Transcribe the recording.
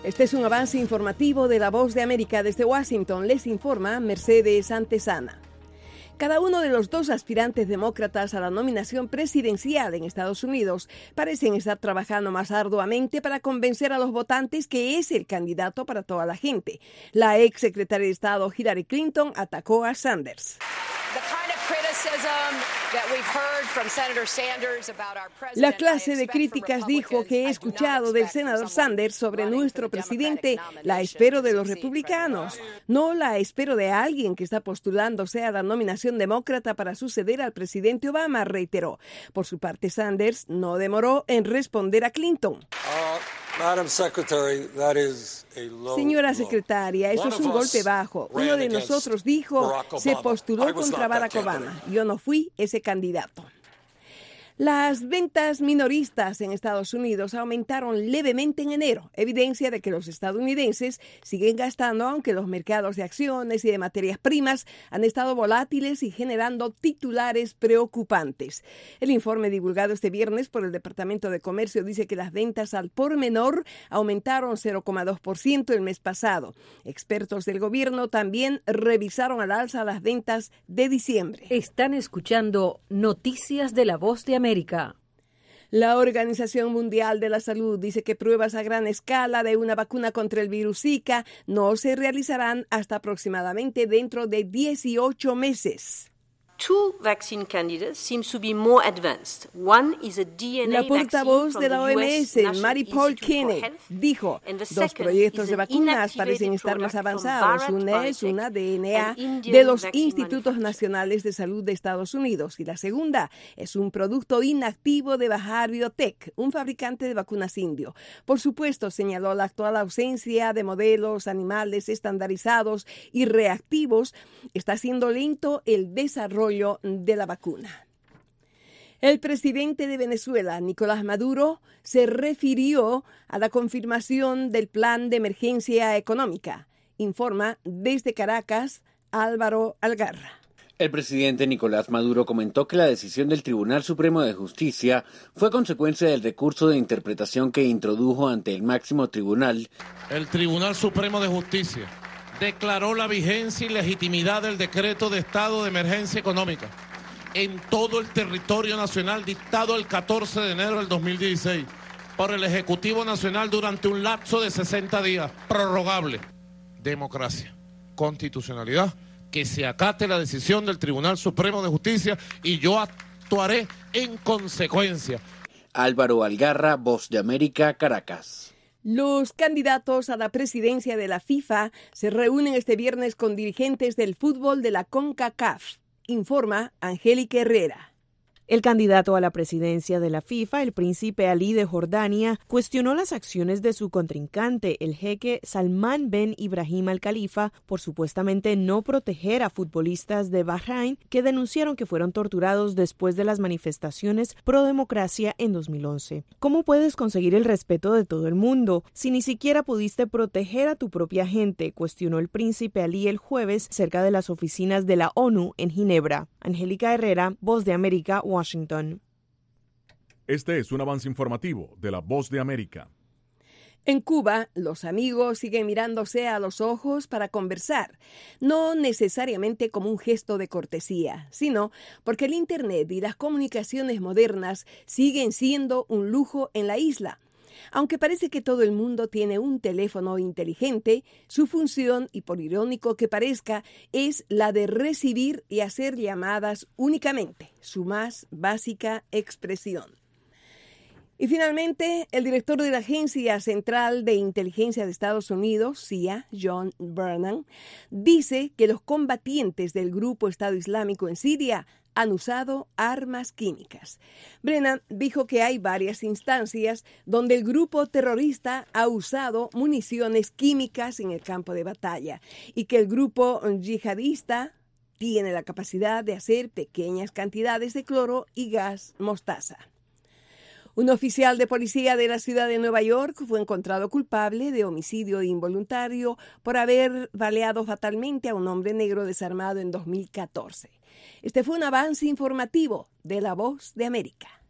Este es un avance informativo de La Voz de América. Desde Washington les informa Mercedes Antesana. Cada uno de los dos aspirantes demócratas a la nominación presidencial en Estados Unidos parecen estar trabajando más arduamente para convencer a los votantes que es el candidato para toda la gente. La ex secretaria de Estado Hillary Clinton atacó a Sanders. La clase de críticas, dijo, que he escuchado del senador Sanders sobre nuestro presidente, la espero de los republicanos. No la espero de alguien que está postulándose a la nominación demócrata para suceder al presidente Obama, reiteró. Por su parte, Sanders no demoró en responder a Clinton. Señora secretaria, eso es un golpe bajo. Uno de nosotros, dijo, se postuló contra Barack Obama. Yo no fui ese candidato. Las ventas minoristas en Estados Unidos aumentaron levemente en enero, evidencia de que los estadounidenses siguen gastando, aunque los mercados de acciones y de materias primas han estado volátiles y generando titulares preocupantes. El informe divulgado este viernes por el Departamento de Comercio dice que las ventas al por menor aumentaron 0,2% el mes pasado. Expertos del gobierno también revisaron al alza las ventas de diciembre. Están escuchando Noticias de La Voz de América. La Organización Mundial de la Salud dice que pruebas a gran escala de una vacuna contra el virus Zika no se realizarán hasta aproximadamente dentro de 18 meses. La portavoz de la OMS, Mary Paul Kenneth, dijo, dos proyectos de vacunas parecen estar más avanzados. Una es una DNA de los Institutos Nacionales de Salud de Estados Unidos y la segunda es un producto inactivo de Bharat Biotech, un fabricante de vacunas indio. Por supuesto, señaló, la actual ausencia de modelos animales estandarizados y reactivos está haciendo lento el desarrollo de la vacuna. El presidente de Venezuela, Nicolás Maduro, se refirió a la confirmación del plan de emergencia económica. Informa desde Caracas, Álvaro Algarra. El presidente Nicolás Maduro comentó que la decisión del Tribunal Supremo de Justicia fue consecuencia del recurso de interpretación que introdujo ante el máximo tribunal. El Tribunal Supremo de Justicia declaró la vigencia y legitimidad del decreto de estado de emergencia económica en todo el territorio nacional dictado el 14 de enero del 2016 por el Ejecutivo Nacional durante un lapso de 60 días, prorrogable. Democracia, constitucionalidad, que se acate la decisión del Tribunal Supremo de Justicia y yo actuaré en consecuencia. Álvaro Algarra, Voz de América, Caracas. Los candidatos a la presidencia de la FIFA se reúnen este viernes con dirigentes del fútbol de la CONCACAF, informa Angélica Herrera. El candidato a la presidencia de la FIFA, el príncipe Ali de Jordania, cuestionó las acciones de su contrincante, el jeque Salman Ben Ibrahim Al Khalifa, por supuestamente no proteger a futbolistas de Bahrein que denunciaron que fueron torturados después de las manifestaciones pro democracia en 2011. ¿Cómo puedes conseguir el respeto de todo el mundo si ni siquiera pudiste proteger a tu propia gente?, cuestionó el príncipe Ali el jueves cerca de las oficinas de la ONU en Ginebra. Angélica Herrera, Voz de América, Washington. Este es un avance informativo de La Voz de América. En Cuba, los amigos siguen mirándose a los ojos para conversar, no necesariamente como un gesto de cortesía, sino porque el Internet y las comunicaciones modernas siguen siendo un lujo en la isla. Aunque parece que todo el mundo tiene un teléfono inteligente, su función, y por irónico que parezca, es la de recibir y hacer llamadas únicamente, su más básica expresión. Y finalmente, el director de la Agencia Central de Inteligencia de Estados Unidos, CIA, John Brennan, dice que los combatientes del grupo Estado Islámico en Siria han usado armas químicas. Brennan dijo que hay varias instancias donde el grupo terrorista ha usado municiones químicas en el campo de batalla y que el grupo yihadista tiene la capacidad de hacer pequeñas cantidades de cloro y gas mostaza. Un oficial de policía de la ciudad de Nueva York fue encontrado culpable de homicidio involuntario por haber baleado fatalmente a un hombre negro desarmado en 2014. Este fue un avance informativo de La Voz de América.